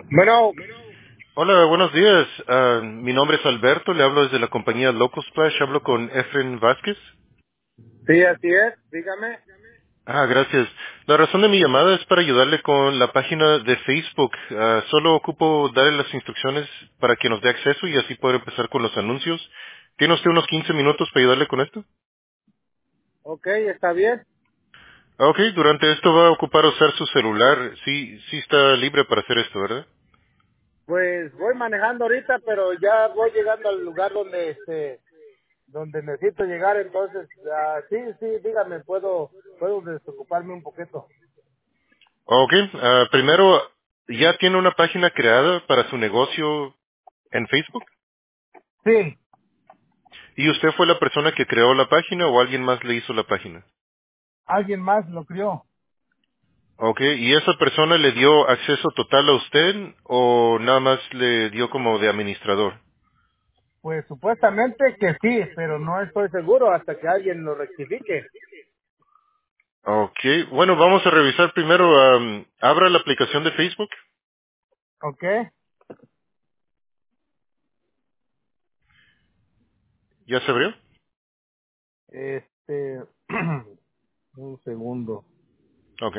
Bueno, Hola, buenos días. Mi nombre es Alberto, le hablo desde la compañía Local Splash, hablo con Efren Vázquez. sí, así es, dígame. Gracias. La razón de mi llamada es para ayudarle con la página de Facebook. Solo ocupo darle las instrucciones para que nos dé acceso y así poder empezar con los anuncios. ¿Tiene usted unos 15 minutos para ayudarle con esto? Ok, está bien. Ok, durante esto va a ocupar usar su celular. Sí, sí está libre para hacer esto, ¿verdad? Pues voy manejando ahorita, pero ya voy llegando al lugar donde donde necesito llegar, entonces sí, sí, dígame, puedo desocuparme un poquito. Ok, primero, ¿ya tiene una página creada para su negocio en Facebook? Sí, ¿Y usted fue la persona que creó la página o alguien más le hizo la página? alguien más lo crió. Ok, ¿y esa persona le dio acceso total a usted o nada más le dio como de administrador? Pues supuestamente que sí, pero no estoy seguro hasta que alguien lo rectifique. Ok, bueno, vamos a revisar primero. Abra la aplicación de Facebook. Ok, ¿Ya se abrió? este, un segundo. Ok.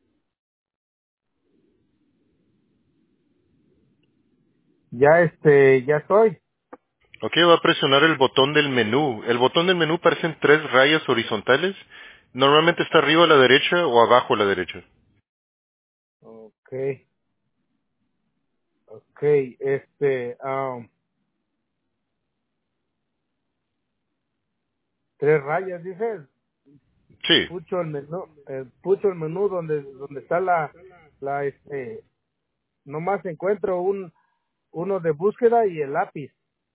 Ya ya estoy. Ok, va a presionar el botón del menú. El botón del menú parecen tres rayas horizontales. Normalmente está arriba a la derecha o abajo a la derecha. Ok, ok, tres rayas, dices. Sí. Pucho el menú donde está la nomás encuentro uno de búsqueda y el lápiz.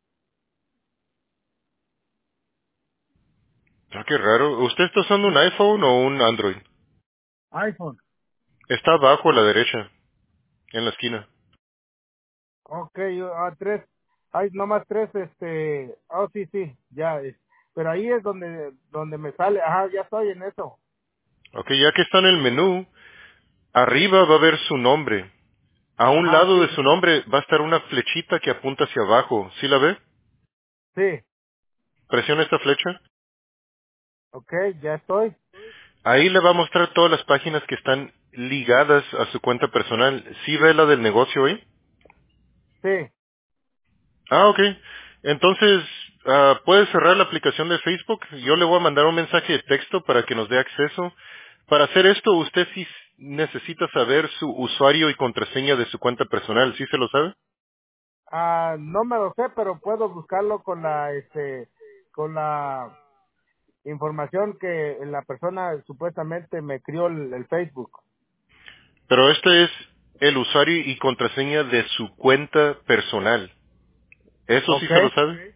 Qué raro. ¿Usted está usando un iPhone o un Android? iPhone. Está abajo a la derecha, en la esquina. Okay, tres, hay nomás tres, sí, sí, ya, pero ahí es donde me sale, ajá, ya estoy en eso. Ok, ya que está en el menú, arriba va a ver su nombre. A un Ajá, lado sí, de su nombre va a estar una flechita que apunta hacia abajo. ¿Sí la ve? sí, Presiona esta flecha. okay, ya estoy, Ahí le va a mostrar todas las páginas que están ligadas a su cuenta personal. ¿Sí ve la del negocio ahí? sí, Ok. Entonces, puede cerrar la aplicación de Facebook. Yo le voy a mandar un mensaje de texto para que nos dé acceso. Para hacer esto, usted sí necesita saber su usuario y contraseña de su cuenta personal. ¿Sí se lo sabe? no me lo sé, pero puedo buscarlo con con la información que la persona supuestamente me crió el Facebook. Pero este es el usuario y contraseña de su cuenta personal. ¿Eso sí Ok. se lo sabe?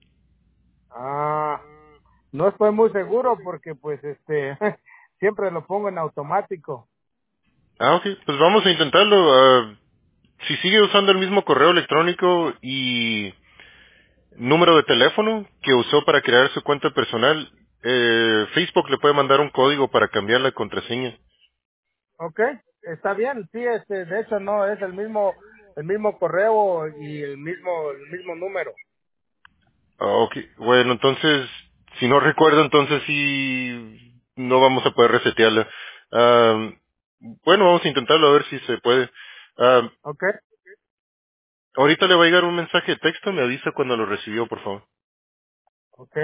Ah, no estoy muy seguro porque pues siempre lo pongo en automático. Ok. Pues vamos a intentarlo. Si sigue usando el mismo correo electrónico y número de teléfono que usó para crear su cuenta personal, Facebook le puede mandar un código para cambiar la contraseña. Ok, está bien. Sí, de hecho no es el mismo correo y el mismo número. Ok. Bueno, entonces, si no recuerdo, entonces sí no vamos a poder resetearla. Am, bueno, vamos a intentarlo a ver si se puede. Am, Ok, Ahorita le va a llegar un mensaje de texto, me avisa cuando lo recibió, por favor. ok.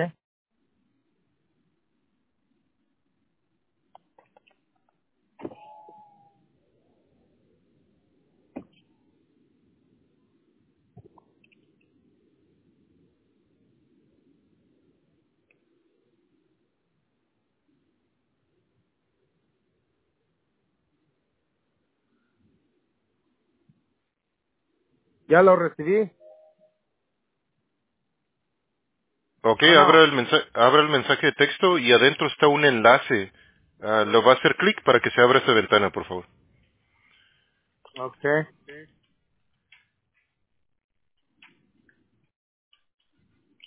Ya lo recibí. Ok, Bueno, abra el mensaje de texto y adentro está un enlace. Lo va a hacer clic para que se abra esa ventana, por favor. ok.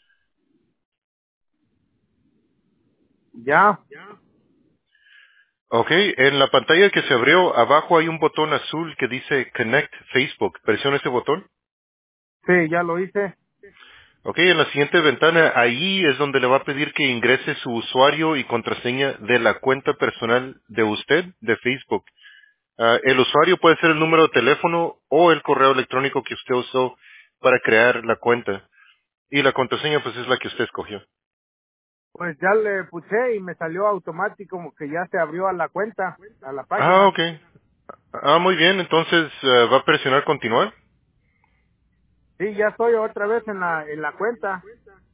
Ya. Ok, en la pantalla que se abrió, abajo hay un botón azul que dice Connect Facebook. Presiona ese botón. Sí, ya lo hice. Ok, en la siguiente ventana, ahí es donde le va a pedir que ingrese su usuario y contraseña de la cuenta personal de usted, de Facebook. El usuario puede ser el número de teléfono o el correo electrónico que usted usó para crear la cuenta. Y la contraseña pues es la que usted escogió. Pues ya le puse y me salió automático como que ya se abrió a la cuenta, a la Ah, página. ok. Muy bien, entonces va a presionar continuar. Sí, ya estoy otra vez en la cuenta.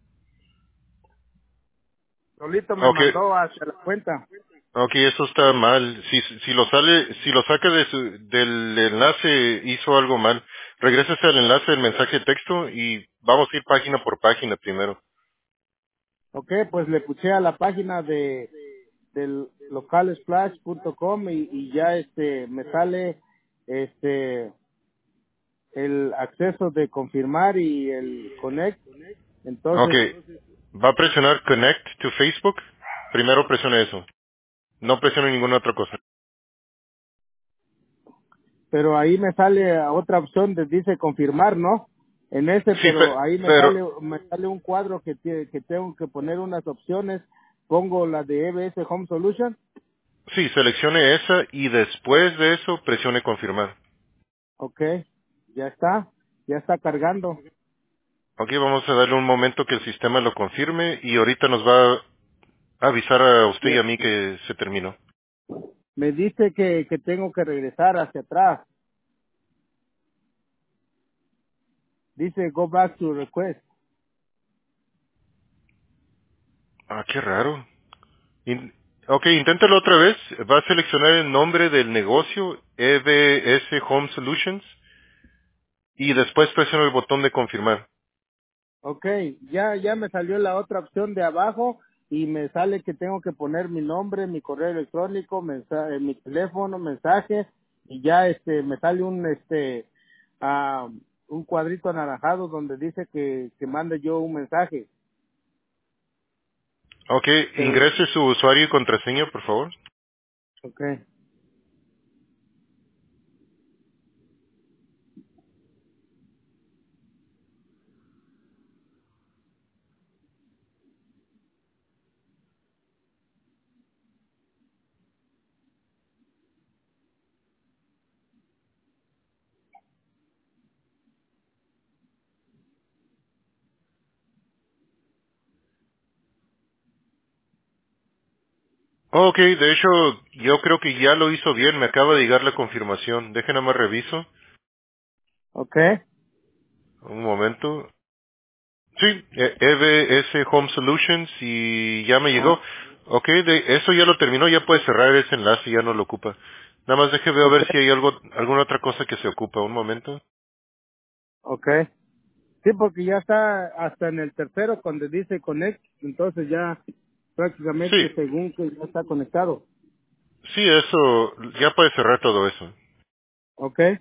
Solito me Ok, mandó hacia la cuenta. ok, eso está mal. Si lo saca del enlace, hizo algo mal. Regrésese al enlace del mensaje de texto y vamos a ir página por página primero. Ok, pues le puse a la página del localsplash.com y ya me sale este el acceso de confirmar y el connect. Ok, Entonces, va a presionar Connect to Facebook. Primero presione eso. No presione ninguna otra cosa. pero ahí me sale otra opción que dice confirmar, ¿no? En ese, Sí, pero ahí pero me sale un cuadro que tengo que poner unas opciones. Pongo la de EBS Home Solution. sí, seleccione esa y después de eso presione confirmar. Ok, ya está cargando. Ok, vamos a darle un momento que el sistema lo confirme y ahorita nos va a avisar a usted y Me, a mí que se terminó. me dice que tengo que regresar hacia atrás. Dice go back to request. Ah, qué raro. Ok, inténtalo otra vez. Va a seleccionar el nombre del negocio, EBS Home Solutions, y después presiona el botón de confirmar. Ok, ya me salió la otra opción de abajo y me sale que tengo que poner mi nombre, mi correo electrónico, mi teléfono, mensaje y ya me sale ah, un cuadrito anaranjado donde dice que mande yo un mensaje. Ok, Pero, ingrese su usuario y contraseña, por favor. okay. Ok, de hecho, yo creo que ya lo hizo bien. Me acaba de llegar la confirmación. Déjenme más reviso. Okay. Un momento. Sí, EBS Home Solutions y ya me llegó. Ah, Ok, de eso ya lo terminó, ya puede cerrar ese enlace, ya no lo ocupa. Nada más deje ver okay, si hay alguna otra cosa que se ocupa. Un momento. okay. Sí, porque ya está hasta en el tercero cuando dice connect, entonces ya Sí, prácticamente según que ya está conectado. sí, eso, ya puede cerrar todo eso. Okay.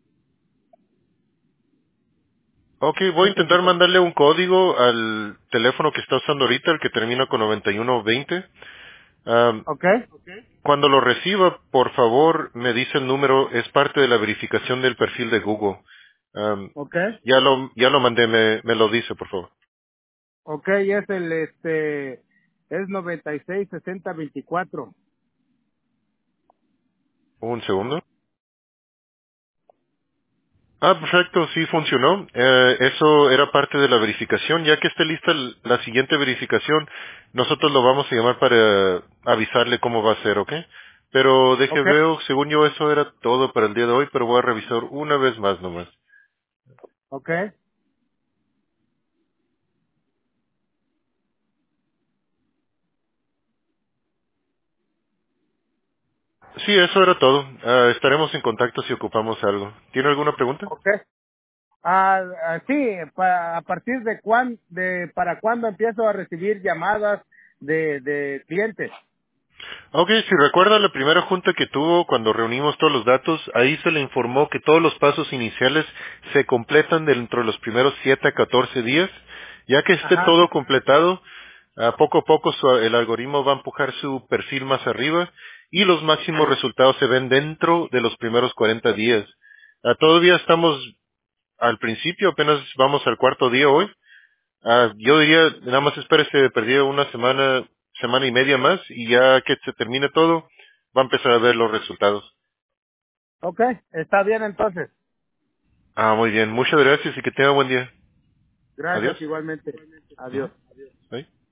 Ok, voy a Ese es intentar mandarle un código al teléfono que está usando ahorita, el que termina con 9120. Am, okay. Cuando lo reciba, por favor, me dice el número, es parte de la verificación del perfil de Google. Am, Okay. ya lo mandé, me lo dice, por favor. Okay, es es 966024. Un segundo. Perfecto, sí funcionó. Eso era parte de la verificación. Ya que esté lista la siguiente verificación, nosotros lo vamos a llamar para avisarle cómo va a ser, ¿ok? Pero deje Okay. veo, según yo eso era todo para el día de hoy, pero voy a revisar una vez más nomás. Okay. Sí, eso era todo. Estaremos en contacto si ocupamos algo. ¿Tiene alguna pregunta? Okay. Sí, a partir para cuándo empiezo a recibir llamadas de clientes. Ok, si recuerda la primera junta que tuvo cuando reunimos todos los datos, ahí se le informó que todos los pasos iniciales se completan dentro de los primeros 7 a 14 días. Ya que esté Ajá. todo completado, poco a poco el algoritmo va a empujar su perfil más arriba y los máximos resultados se ven dentro de los primeros 40 días. Todavía estamos al principio, apenas vamos al cuarto día hoy. Yo diría, nada más espérese de perdido una semana, semana y media más, y ya que se termine todo, va a empezar a ver los resultados. Ok, está bien entonces. Muy bien. Muchas gracias y que tenga buen día. Adiós. Gracias igualmente. Adiós. Ujú. Bye.